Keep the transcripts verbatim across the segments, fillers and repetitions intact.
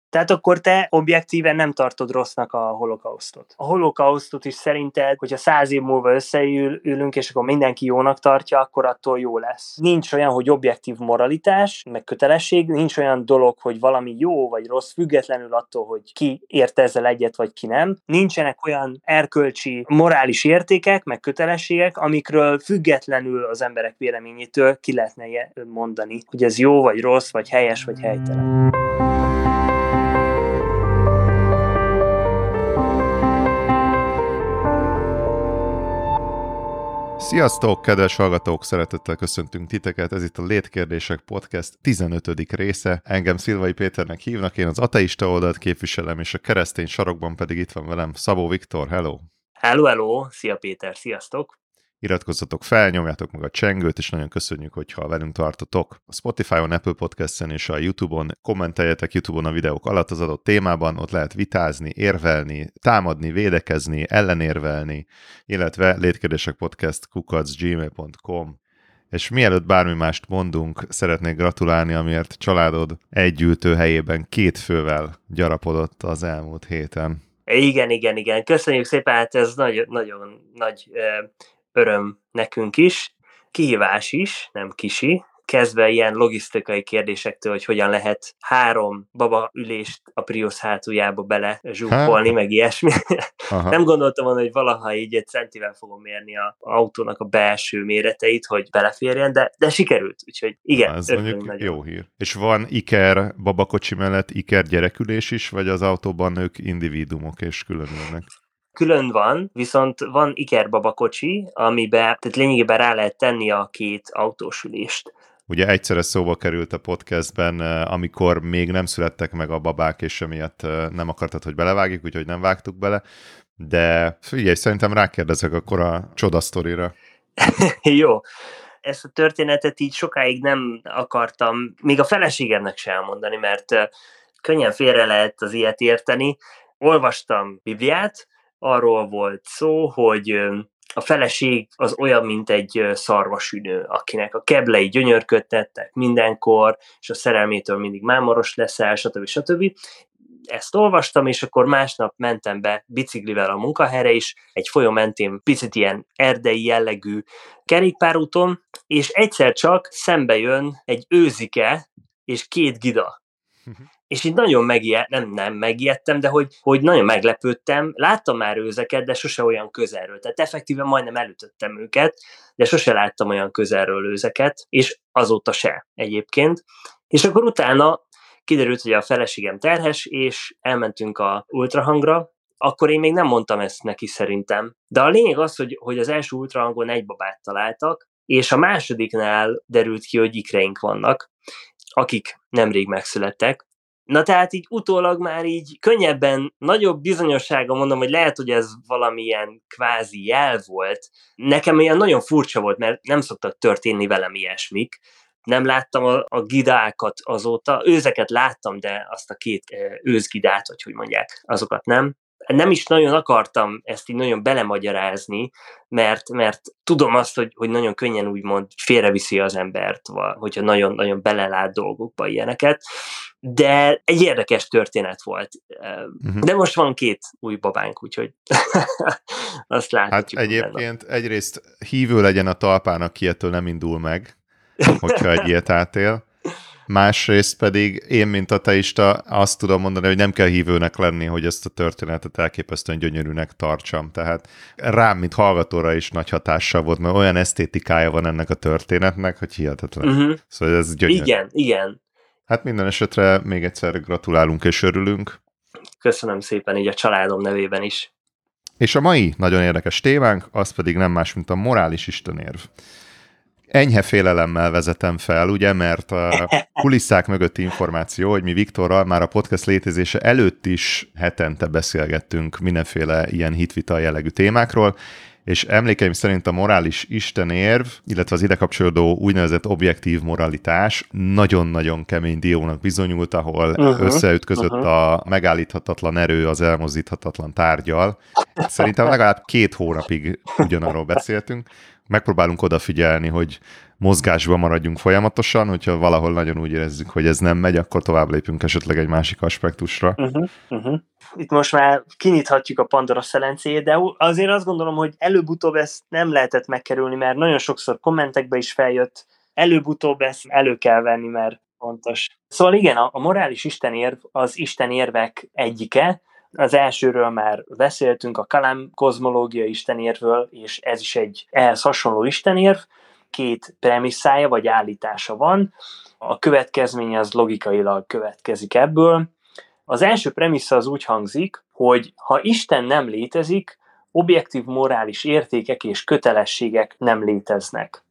Tehát akkor te objektíven nem tartod rossznak a holokausztot. A holokausztot is szerinted, hogyha száz év múlva összeülünk, és akkor mindenki jónak tartja, akkor attól jó lesz. Nincs olyan, hogy objektív moralitás, meg kötelesség, nincs olyan dolog, hogy valami jó vagy rossz, függetlenül attól, hogy ki ért ezzel egyet, vagy ki nem. Nincsenek olyan erkölcsi, morális értékek, meg kötelességek, amikről függetlenül az emberek véleményétől ki lehetne mondani, hogy ez jó, vagy rossz, vagy helyes, vagy helytelen. Sziasztok, kedves hallgatók! Szeretettel köszöntünk titeket, ez itt a Létkérdések Podcast tizenötödik része. Engem Szilvai Péternek hívnak, én az ateista oldalt képviselem, és a keresztény sarokban pedig itt van velem Szabó Viktor, hello! Hello, hello! Szia Péter, sziasztok! Iratkozzatok fel, nyomjátok meg a csengőt, és nagyon köszönjük, hogyha velünk tartotok. A Spotify-on, Apple Podcast-en és a YouTube-on kommenteljetek YouTube-on a videók alatt az adott témában, ott lehet vitázni, érvelni, támadni, védekezni, ellenérvelni, illetve létkérdésekpodcast kukac gmail pont com. És mielőtt bármi mást mondunk, szeretnék gratulálni, amiért családod egy ültőhelyében két fővel gyarapodott az elmúlt héten. Igen, igen, igen. Köszönjük szépen, hát ez nagyon, nagyon nagy öröm nekünk is, kihívás is, nem kisi, kezdve ilyen logisztikai kérdésektől, hogy hogyan lehet három babaülést a Prius hátuljába bele zsúfolni, meg ilyesmi. Aha. Nem gondoltam volna, hogy valaha így egy centivel fogom mérni az autónak a belső méreteit, hogy beleférjen, de, de sikerült, úgyhogy igen. Ez mondjuk nagyon jó hír. És van iker babakocsi mellett iker gyerekülés is, vagy az autóban ők individuumok és különülnek? Külön van, viszont van ikerbabakocsi, amiben tehát lényegében rá lehet tenni a két autósülést. Ugye egyszerre szóba került a podcastben, amikor még nem születtek meg a babák, és emiatt nem akartad, hogy belevágjuk, úgyhogy nem vágtuk bele, de figyelj, szerintem rákérdezek akkor a csodasztorira. Jó. Ezt a történetet így sokáig nem akartam, még a feleségemnek sem elmondani, mert könnyen félre lehet az ilyet érteni. Olvastam Bibliát, arról volt szó, hogy a feleség az olyan, mint egy szarvasüdő, akinek a keblei gyönyörködtettek mindenkor, és a szerelmétől mindig mámoros leszel, stb. stb. Ezt olvastam, és akkor másnap mentem be biciklivel a munkahelyre is, egy folyó mentén picit ilyen erdei jellegű kerékpárúton, és egyszer csak szembe jön egy őzike és két gida. És így nagyon megijedt, nem, nem megijedtem, de hogy, hogy nagyon meglepődtem. Láttam már őzeket, de sose olyan közelről. Tehát effektíven majdnem elütöttem őket, de sose láttam olyan közelről őzeket, és azóta se egyébként. És akkor utána kiderült, hogy a feleségem terhes, és elmentünk a ultrahangra, akkor én még nem mondtam ezt neki szerintem. De a lényeg az, hogy, hogy az első ultrahangon egy babát találtak, és a másodiknál derült ki, hogy ikreink vannak, akik nemrég megszülettek. Na tehát így utólag már így könnyebben, nagyobb bizonyossága mondom, hogy lehet, hogy ez valamilyen kvázi jel volt. Nekem olyan nagyon furcsa volt, mert nem szoktak történni velem ilyesmik. Nem láttam a, a gidákat azóta, őzeket láttam, de azt a két őzgidát, vagy hogy mondják, azokat nem. Nem is nagyon akartam ezt így nagyon belemagyarázni, mert, mert tudom azt, hogy, hogy nagyon könnyen úgymond félreviszi az embert, hogyha nagyon-nagyon belelát dolgokba ilyeneket, de egy érdekes történet volt. Uh-huh. De most van két új babánk, úgyhogy azt láthatjuk. Hát egyébként benne. Egyrészt hívő legyen a talpán, aki ettől nem indul meg, hogyha egy ilyet átél. Másrészt pedig én, mint ateista, azt tudom mondani, hogy nem kell hívőnek lenni, hogy ezt a történetet elképesztően gyönyörűnek tartsam. Tehát rám, mint hallgatóra is nagy hatással volt, mert olyan esztétikája van ennek a történetnek, hogy hihetetlen. Uh-huh. Szóval ez gyönyörű. Igen, igen. Hát minden esetre még egyszer gratulálunk és örülünk. Köszönöm szépen így a családom nevében is. És a mai nagyon érdekes témánk, az pedig nem más, mint a morális istenérv. Enyhe félelemmel vezetem fel, ugye, mert a kulisszák mögötti információ, hogy mi Viktorral már a podcast létezése előtt is hetente beszélgettünk mindenféle ilyen hitvita jellegű témákról, és emlékeim szerint a morális istenérv, illetve az ide kapcsolódó úgynevezett objektív moralitás nagyon-nagyon kemény diónak bizonyult, ahol uh-huh, összeütközött uh-huh. a megállíthatatlan erő az elmozdíthatatlan tárgyal. Szerintem legalább két hónapig ugyanarról beszéltünk, megpróbálunk odafigyelni, hogy mozgásban maradjunk folyamatosan, hogyha valahol nagyon úgy érezzük, hogy ez nem megy, akkor tovább lépünk esetleg egy másik aspektusra. Uh-huh, uh-huh. Itt most már kinyithatjuk a Pandora szelencéjét, de azért azt gondolom, hogy előbb-utóbb ezt nem lehetett megkerülni, mert nagyon sokszor kommentekbe is feljött, előbb-utóbb ezt elő kell venni, mert fontos. Szóval igen, a, a morális istenérv az istenérvek egyike. Az elsőről már beszéltünk, a Kalam kozmológia istenérvről, és ez is egy ehhez hasonló istenérv. Két premisszája vagy állítása van. A következménye az logikailag következik ebből. Az első premissza az úgy hangzik, hogy ha Isten nem létezik, objektív morális értékek és kötelességek nem léteznek.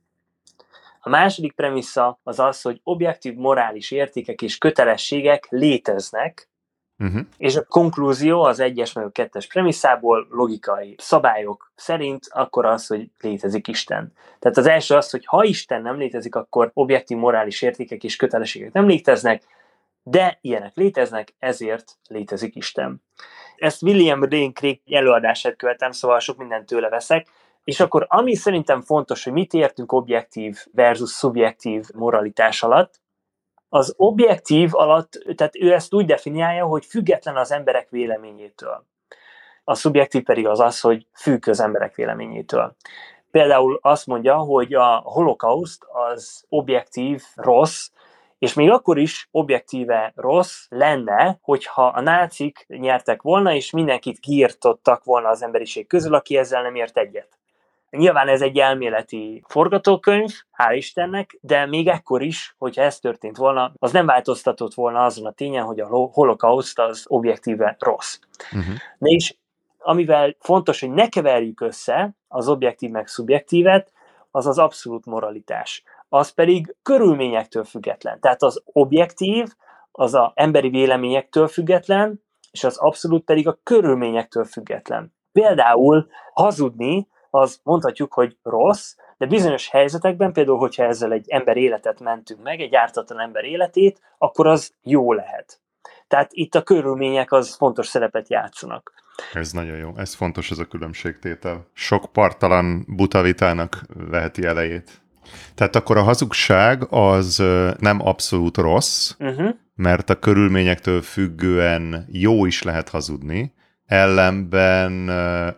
A második premissza az az, hogy objektív morális értékek és kötelességek léteznek, uh-huh. és a konklúzió az egyes meg a kettes premisszából logikai szabályok szerint akkor az, hogy létezik Isten. Tehát az első az, hogy ha Isten nem létezik, akkor objektív morális értékek és kötelességek nem léteznek, de ilyenek léteznek, ezért létezik Isten. Ezt William Lane Craig előadását követem, szóval sok mindent tőle veszek, és akkor ami szerintem fontos, hogy mit értünk objektív versus szubjektív moralitás alatt, az objektív alatt, tehát ő ezt úgy definiálja, hogy független az emberek véleményétől. A szubjektív pedig az az, hogy függ az emberek véleményétől. Például azt mondja, hogy a holokauszt az objektív rossz, és még akkor is objektíve rossz lenne, hogyha a nácik nyertek volna, és mindenkit kiirtottak volna az emberiség közül, aki ezzel nem ért egyet. Nyilván ez egy elméleti forgatókönyv, hál' Istennek, de még ekkor is, hogyha ez történt volna, az nem változtatott volna azon a tényen, hogy a holokauszt az objektíve rossz. Uh-huh. De és amivel fontos, hogy ne keverjük össze az objektív meg szubjektívet, az az abszolút moralitás. Az pedig körülményektől független. Tehát az objektív, az az emberi véleményektől független, és az abszolút pedig a körülményektől független. Például hazudni, az mondhatjuk, hogy rossz, de bizonyos helyzetekben, például, hogyha ezzel egy ember életet mentünk meg, egy ártatlan ember életét, akkor az jó lehet. Tehát itt a körülmények az fontos szerepet játszanak. Ez nagyon jó, ez fontos, ez a különbségtétel. Sok parttalan buta vitának veheti elejét. Tehát akkor a hazugság az nem abszolút rossz, uh-huh. mert a körülményektől függően jó is lehet hazudni, ellenben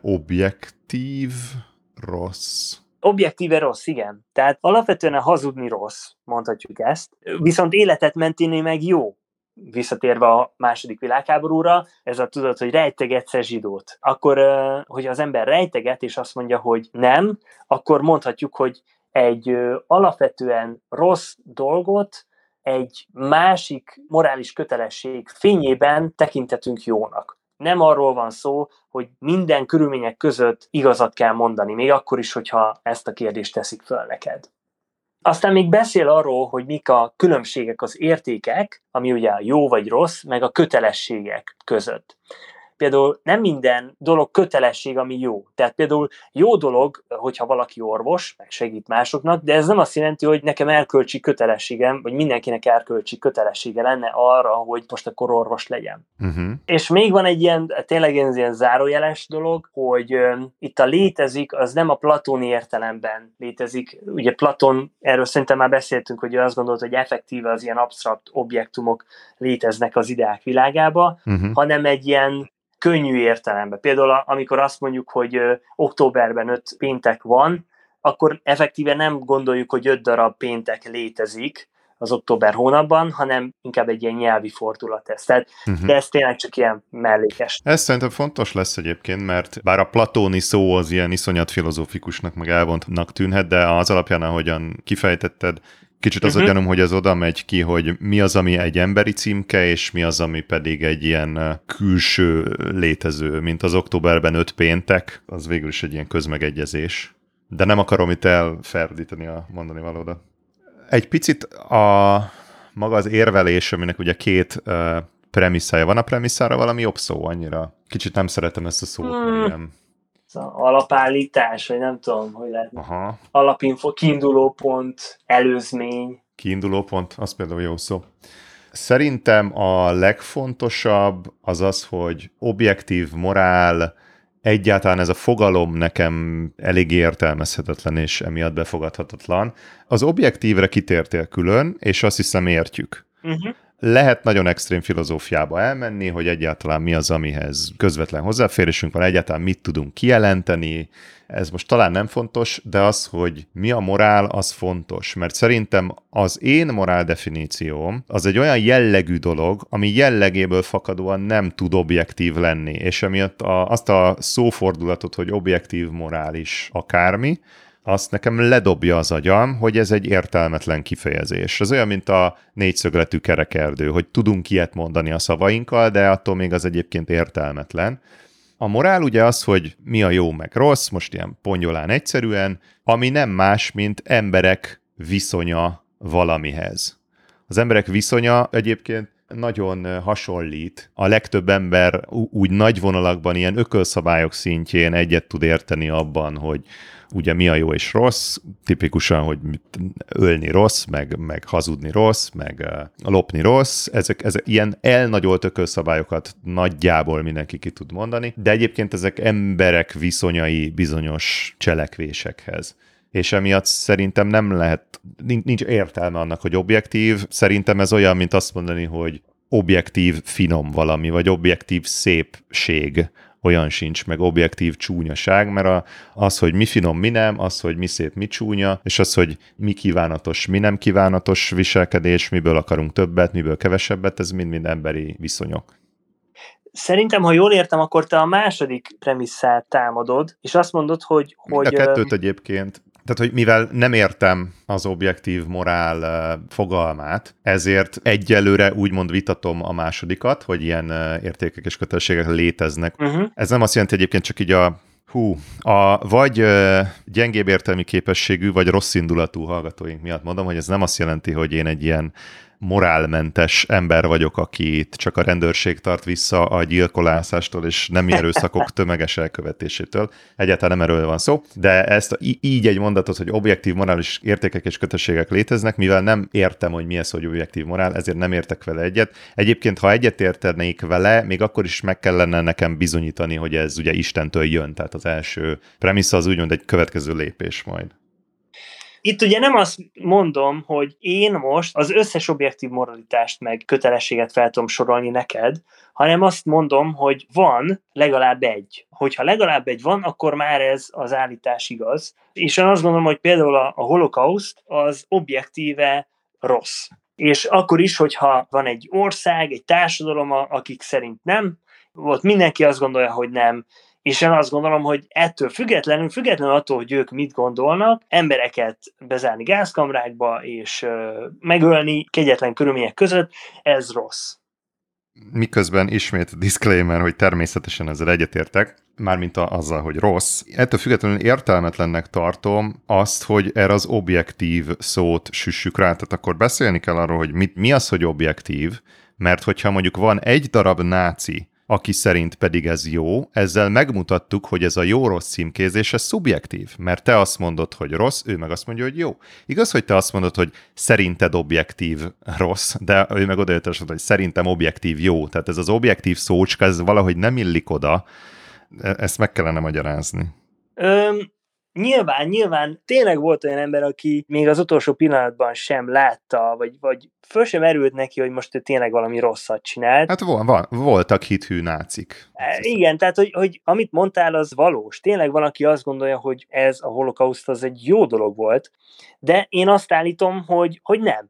objektív rossz. Objektíve rossz, igen. Tehát alapvetően a hazudni rossz, mondhatjuk ezt, viszont életet menteni meg jó. Visszatérve a második világháborúra, ez a tudat, hogy rejtegetsz egy zsidót. Akkor, hogy az ember rejteget, és azt mondja, hogy nem, akkor mondhatjuk, hogy egy alapvetően rossz dolgot egy másik morális kötelesség fényében tekintetünk jónak. Nem arról van szó, hogy minden körülmények között igazat kell mondani, még akkor is, hogyha ezt a kérdést teszik föl neked. Aztán még beszél arról, hogy mik a különbségek, az értékek, ami ugye a jó vagy rossz, meg a kötelességek között. Például nem minden dolog kötelesség, ami jó. Tehát például jó dolog, hogyha valaki orvos, meg segít másoknak, de ez nem azt jelenti, hogy nekem erkölcsi kötelességem, vagy mindenkinek erkölcsi kötelessége lenne arra, hogy most akkor orvos legyen. Uh-huh. És még van egy ilyen, tényleg egy ilyen zárójeles dolog, hogy um, itt a létezik, az nem a platóni értelemben létezik. Ugye Platón, erről szerintem már beszéltünk, hogy ő azt gondolt, hogy effektíve az ilyen absztrakt objektumok léteznek az ideák világába, uh-huh. hanem egy ilyen könnyű értelemben. Például amikor azt mondjuk, hogy ö, októberben öt péntek van, akkor effektíve nem gondoljuk, hogy öt darab péntek létezik az október hónapban, hanem inkább egy ilyen nyelvi fordulat ez. Tehát, uh-huh. De ez tényleg csak ilyen mellékes. Ez szerintem fontos lesz egyébként, mert bár a platóni szó az ilyen iszonyat filozófikusnak meg elvontnak tűnhet, de az alapján, ahogyan kifejtetted, kicsit az uh-huh. a gyanúm, hogy ez oda megy ki, hogy mi az, ami egy emberi címke, és mi az, ami pedig egy ilyen külső létező, mint az októberben öt péntek, az végül is egy ilyen közmegegyezés. De nem akarom itt elferdíteni a mondani valódat. Egy picit a maga az érvelés, aminek ugye két uh, premisszája van, a premisszára valami jobb szó annyira. Kicsit nem szeretem ezt a szót. Hmm. Nem. Alapállítás, vagy nem tudom, hogy lehet. Aha. Alapinfo, kiindulópont, előzmény. Kiindulópont, az például jó szó. Szerintem a legfontosabb az az, hogy objektív morál egyáltalán ez a fogalom nekem elég értelmezhetetlen és emiatt befogadhatatlan. Az objektívre kitértél külön, és azt hiszem értjük. Uh-huh. Lehet nagyon extrém filozófiába elmenni, hogy egyáltalán mi az, amihez közvetlen hozzáférésünk van, egyáltalán mit tudunk kijelenteni, ez most talán nem fontos, de az, hogy mi a morál, az fontos, mert szerintem az én morál definícióm az egy olyan jellegű dolog, ami jellegéből fakadóan nem tud objektív lenni, és emiatt a, azt a szófordulatot, hogy objektív morális akármi, azt nekem ledobja az agyam, hogy ez egy értelmetlen kifejezés. Ez olyan, mint a négyszögletű kerekerdő, hogy tudunk ilyet mondani a szavainkkal, de attól még az egyébként értelmetlen. A morál ugye az, hogy mi a jó meg rossz, most ilyen pongyolán egyszerűen, ami nem más, mint emberek viszonya valamihez. Az emberek viszonya egyébként nagyon hasonlít. A legtöbb ember úgy nagy vonalakban ilyen ökölszabályok szintjén egyet tud érteni abban, hogy ugye mi a jó és rossz, tipikusan, hogy ölni rossz, meg, meg hazudni rossz, meg uh, lopni rossz, ezek, ezek ilyen elnagyolt ökölszabályokat nagyjából mindenki ki tud mondani, de egyébként ezek emberek viszonyai bizonyos cselekvésekhez. És emiatt szerintem nem lehet, nincs értelme annak, hogy objektív, szerintem ez olyan, mint azt mondani, hogy objektív finom valami, vagy objektív szépség, olyan sincs, meg objektív csúnyaság, mert a, az, hogy mi finom, mi nem, az, hogy mi szép, mi csúnya, és az, hogy mi kívánatos, mi nem kívánatos viselkedés, miből akarunk többet, miből kevesebbet, ez mind-mind emberi viszonyok. Szerintem, ha jól értem, akkor te a második premisszát támadod, és azt mondod, hogy... hogy a kettőt egyébként. Tehát, hogy mivel nem értem az objektív morál fogalmát, ezért egyelőre úgymond vitatom a másodikat, hogy ilyen értékek és kötelességek léteznek. Uh-huh. Ez nem azt jelenti egyébként csak így a hú, a vagy gyengébb értelmi képességű, vagy rossz indulatú hallgatóink miatt mondom, hogy ez nem azt jelenti, hogy én egy ilyen morálmentes ember vagyok, akit csak a rendőrség tart vissza a gyilkolászástól és nem erőszakok tömeges elkövetésétől. Egyáltalán nem erről van szó, de ezt így egy mondatot, hogy objektív morális értékek és kötelességek léteznek, mivel nem értem, hogy mi ez, hogy objektív morál, ezért nem értek vele egyet. Egyébként, ha egyet értenék vele, még akkor is meg kellene nekem bizonyítani, hogy ez ugye Istentől jön, tehát az első premissza az úgymond egy következő lépés majd. Itt ugye nem azt mondom, hogy én most az összes objektív moralitást meg kötelességet fel tudom sorolni neked, hanem azt mondom, hogy van legalább egy. Hogyha legalább egy van, akkor már ez az állítás igaz. És én azt gondolom, hogy például a, a holokauszt az objektíve rossz. És akkor is, hogyha van egy ország, egy társadalom, akik szerint nem, ott mindenki azt gondolja, hogy nem, és én azt gondolom, hogy ettől függetlenül, függetlenül attól, hogy ők mit gondolnak, embereket bezárni gázkamrákba és ö, megölni kegyetlen körülmények között, ez rossz. Miközben ismét disclaimer, hogy természetesen ezzel egyetértek, mármint a, azzal, hogy rossz. Ettől függetlenül értelmetlennek tartom azt, hogy erre az objektív szót süssük rá. Tehát akkor beszélni kell arról, hogy mit, mi az, hogy objektív, mert hogyha mondjuk van egy darab náci, aki szerint pedig ez jó, ezzel megmutattuk, hogy ez a jó-rossz címkézés, ez szubjektív, mert te azt mondod, hogy rossz, ő meg azt mondja, hogy jó. Igaz, hogy te azt mondod, hogy szerinted objektív rossz, de ő meg odajött, hogy szerintem objektív jó. Tehát ez az objektív szócska, ez valahogy nem illik oda, ezt meg kellene magyarázni. Öm... Nyilván, nyilván tényleg volt olyan ember, aki még az utolsó pillanatban sem látta, vagy, vagy föl sem erült neki, hogy most ő tényleg valami rosszat csinált. Hát vol, vol, voltak hithű nácik. E, igen, tehát, hogy, hogy amit mondtál, az valós. Tényleg van, aki azt gondolja, hogy ez a holokauszt az egy jó dolog volt, de én azt állítom, hogy, hogy nem.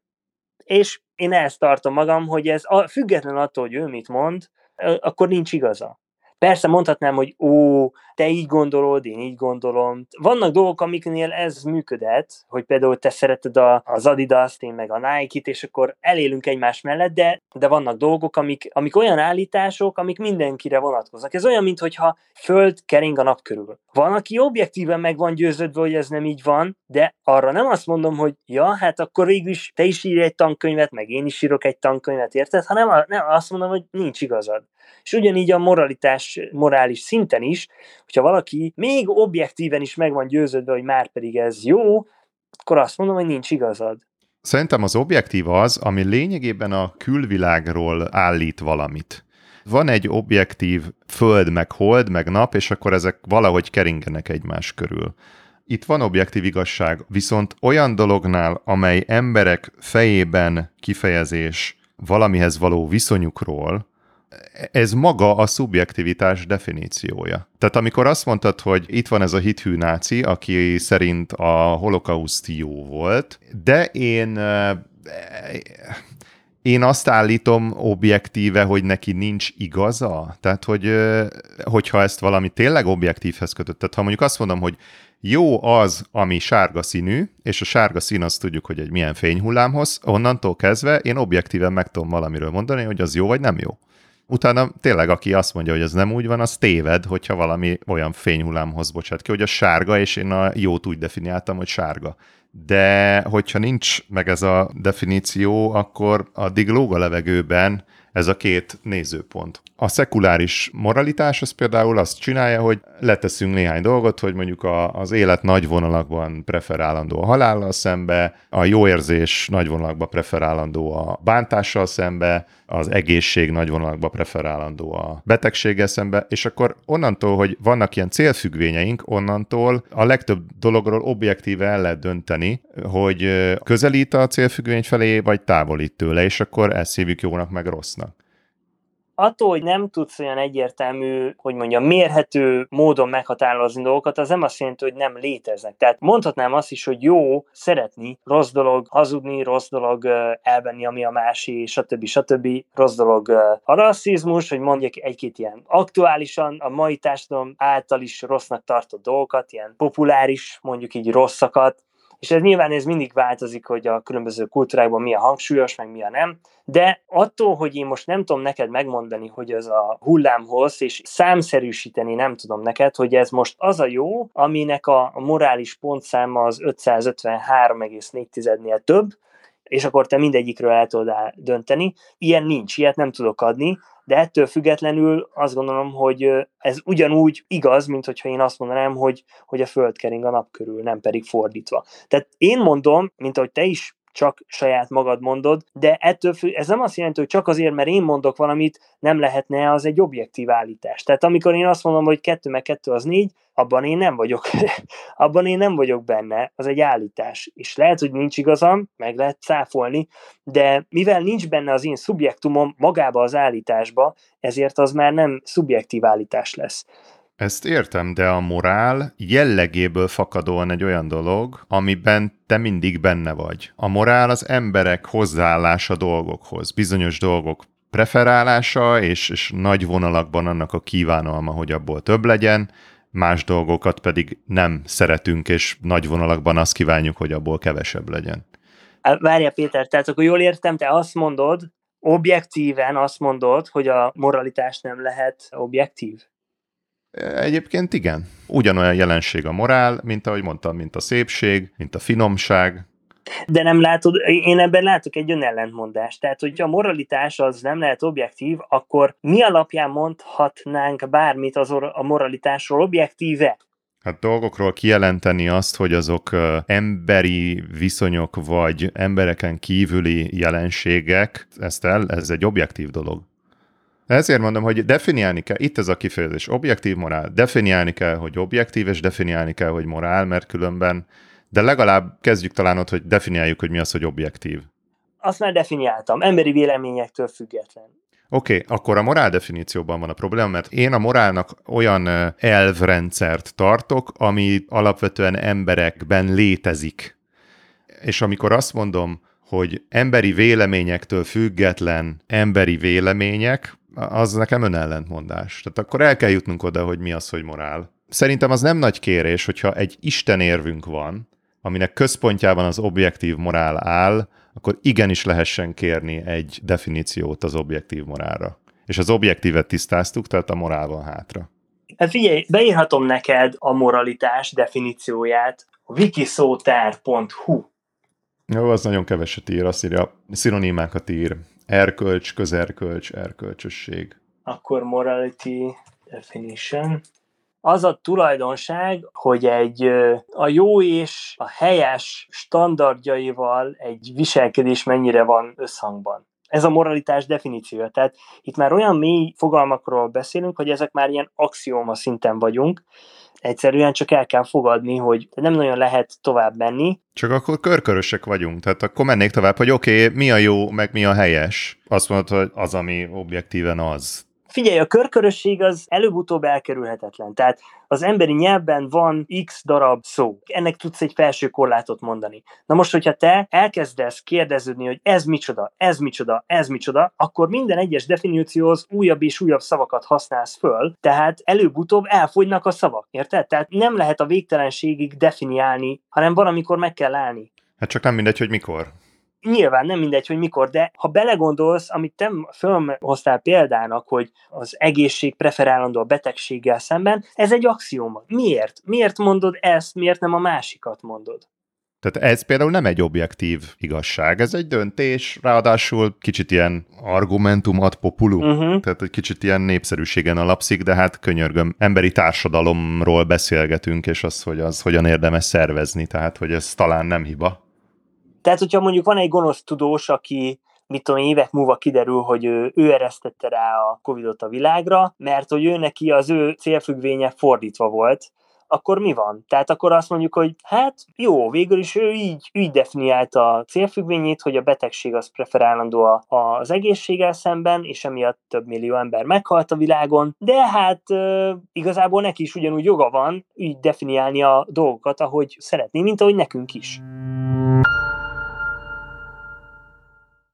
És én ezt tartom magam, hogy ez a, független attól, hogy ő mit mond, akkor nincs igaza. Persze mondhatnám, hogy ó, te így gondolod, én így gondolom. Vannak dolgok, amiknél ez működhet, hogy például te szereted a, az Adidas-t, én meg a Nike-t, és akkor elélünk egymás mellett, de, de vannak dolgok, amik, amik olyan állítások, amik mindenkire vonatkoznak. Ez olyan, mintha föld kering a nap körül. Van, aki objektíven meg van győződve, hogy ez nem így van, de arra nem azt mondom, hogy ja, hát akkor végül is te is írj egy tankönyvet, meg én is írok egy tankönyvet, érted? Hanem nem, azt mondom, hogy nincs igazad. És ugyanígy a moralitás, morális szinten is, hogyha valaki még objektíven is meg van győződve, hogy már pedig ez jó, akkor azt mondom, hogy nincs igazad. Szerintem az objektív az, ami lényegében a külvilágról állít valamit. Van egy objektív föld, meg hold, meg nap, és akkor ezek valahogy keringenek egymás körül. Itt van objektív igazság, viszont olyan dolognál, amely emberek fejében kifejezés valamihez való viszonyukról, ez maga a szubjektivitás definíciója. Tehát amikor azt mondtad, hogy itt van ez a hithű náci, aki szerint a holokauszt jó volt, de én... Én azt állítom objektíve, hogy neki nincs igaza. Tehát, hogy, hogyha ezt valami tényleg objektívhez kötött, tehát ha mondjuk azt mondom, hogy jó az, ami sárga színű, és a sárga szín azt tudjuk, hogy egy milyen fényhullámhoz, onnantól kezdve én objektíven meg tudom valamiről mondani, hogy az jó vagy nem jó. Utána tényleg, aki azt mondja, hogy ez nem úgy van, az téved, hogyha valami olyan fényhullámhoz bocsát ki, hogy a sárga, és én a jót úgy definiáltam, hogy sárga. De hogyha nincs meg ez a definíció, akkor addig lóg a levegőben ez a két nézőpont. A szekuláris moralitás az például azt csinálja, hogy leteszünk néhány dolgot, hogy mondjuk a, az élet nagy vonalakban preferálandó a halállal szembe, a jó érzés nagy vonalakban preferálandó a bántással szembe, az egészség nagy vonalakban preferálandó a betegséggel szembe, és akkor onnantól, hogy vannak ilyen célfüggvényeink, onnantól a legtöbb dologról objektíve el lehet dönteni, hogy közelít a célfüggvény felé, vagy távolít tőle, és akkor ezt hívjuk jónak meg rossznak. Attól, hogy nem tudsz olyan egyértelmű, hogy mondjam, mérhető módon meghatározni dolgokat, az nem azt jelenti, hogy nem léteznek. Tehát mondhatnám azt is, hogy jó szeretni, rossz dolog hazudni, rossz dolog elvenni, ami a másé, stb. stb. Rossz dolog a rasszizmus, hogy mondjak egy-két ilyen aktuálisan a mai társadalom által is rossznak tartott dolgokat, ilyen populáris, mondjuk így rosszakat, és ez nyilván ez mindig változik, hogy a különböző kultúrákban mi a hangsúlyos, meg mi a nem, de attól, hogy én most nem tudom neked megmondani, hogy ez a hullámhossz, és számszerűsíteni nem tudom neked, hogy ez most az a jó, aminek a morális pontszáma az ötszázötvenhárom egész négy-nél több, és akkor te mindegyikről el tudod dönteni. Ilyen nincs, ilyet nem tudok adni, de ettől függetlenül azt gondolom, hogy ez ugyanúgy igaz, mint hogyha én azt mondanám, hogy, hogy a föld kering a nap körül, nem pedig fordítva. Tehát én mondom, mint ahogy te is csak saját magad mondod, de ettől függ, ez nem azt jelenti, hogy csak azért, mert én mondok valamit, nem lehetne az egy objektív állítás. Tehát amikor én azt mondom, hogy kettő meg kettő az négy, abban én nem vagyok, abban én nem vagyok benne, az egy állítás. És lehet, hogy nincs igazam, meg lehet cáfolni, de mivel nincs benne az én szubjektumom magába az állításba, ezért az már nem szubjektív állítás lesz. Ezt értem, de a morál jellegéből fakadóan egy olyan dolog, amiben te mindig benne vagy. A morál az emberek hozzáállása dolgokhoz, bizonyos dolgok preferálása, és, és nagy vonalakban annak a kívánalma, hogy abból több legyen, más dolgokat pedig nem szeretünk, és nagy vonalakban azt kívánjuk, hogy abból kevesebb legyen. Várja Péter, tehát akkor jól értem, te azt mondod, objektíven azt mondod, hogy a moralitás nem lehet objektív? Egyébként igen. Ugyanolyan jelenség a morál, mint ahogy mondtam, mint a szépség, mint a finomság. De nem látod, én ebben látok egy önellentmondást. Tehát, hogyha a moralitás az nem lehet objektív, akkor mi alapján mondhatnánk bármit az a moralitásról objektíve? Hát dolgokról kijelenteni azt, hogy azok emberi viszonyok vagy embereken kívüli jelenségek, ezt el, ez egy objektív dolog. Ezért mondom, hogy definiálni kell, itt ez a kifejezés, objektív morál, definiálni kell, hogy objektív, és definiálni kell, hogy morál, mert különben, de legalább kezdjük talán ott, hogy definiáljuk, hogy mi az, hogy objektív. Azt már definiáltam, emberi véleményektől független. Oké, okay, akkor a morál definícióban van a probléma, mert én a morálnak olyan elvrendszert tartok, ami alapvetően emberekben létezik. És amikor azt mondom, hogy emberi véleményektől független emberi vélemények, az nekem önellentmondás. Tehát akkor el kell jutnunk oda, hogy mi az, hogy morál. Szerintem az nem nagy kérés, hogyha egy istenérvünk van, aminek központjában az objektív morál áll, akkor igenis lehessen kérni egy definíciót az objektív morálra. És az objektívet tisztáztuk, tehát a morál van hátra. Hát figyelj, beírhatom neked a moralitás definícióját a wikisótár pont hu. Jó, az nagyon keveset ír, azt írja, szinonimákat ír. Erkölcs, közerkölcs, erkölcsösség. Akkor morality definition. Az a tulajdonság, hogy egy a jó és a helyes standardjaival egy viselkedés mennyire van összhangban. Ez a moralitás definíciója. Tehát itt már olyan mély fogalmakról beszélünk, hogy ezek már ilyen axióma szinten vagyunk. Egyszerűen csak el kell fogadni, hogy nem nagyon lehet tovább menni. Csak akkor körkörösek vagyunk, tehát akkor mennék tovább, hogy oké, okay, mi a jó, meg mi a helyes. Azt mondod, hogy az, ami objektíven az. Figyelj, a körkörösség az előbb-utóbb elkerülhetetlen. Tehát az emberi nyelvben van x darab szó. Ennek tudsz egy felső korlátot mondani. Na most, hogyha te elkezdesz kérdeződni, hogy ez micsoda, ez micsoda, ez micsoda, akkor minden egyes definícióhoz újabb és újabb szavakat használsz föl, tehát előbb-utóbb elfogynak a szavak. Érted? Tehát nem lehet a végtelenségig definiálni, hanem valamikor meg kell állni. Hát csak nem mindegy, hogy mikor. Nyilván nem mindegy, hogy mikor, de ha belegondolsz, amit te fölhoztál példának, hogy az egészség preferálandó a betegséggel szemben, ez egy axióma. Miért? Miért mondod ezt, miért nem a másikat mondod? Tehát ez például nem egy objektív igazság, ez egy döntés, ráadásul kicsit ilyen argumentum ad populum, uh-huh. Tehát egy kicsit ilyen népszerűségen alapszik, de hát könyörgöm, emberi társadalomról beszélgetünk, és az, hogy az hogyan érdemes szervezni, tehát hogy ez talán nem hiba. Tehát, hogyha mondjuk van egy gonosz tudós, aki, mit tudom, évek múlva kiderül, hogy ő, ő eresztette rá a Covidot a világra, mert hogy ő neki az ő célfüggvénye fordítva volt, akkor mi van? Tehát akkor azt mondjuk, hogy hát jó, végül is ő így, így definiálta a célfüggvényét, hogy a betegség az preferálandó a, az egészséggel szemben, és emiatt több millió ember meghalt a világon, de hát e, igazából neki is ugyanúgy joga van így definiálni a dolgokat, ahogy szeretné, mint ahogy nekünk is.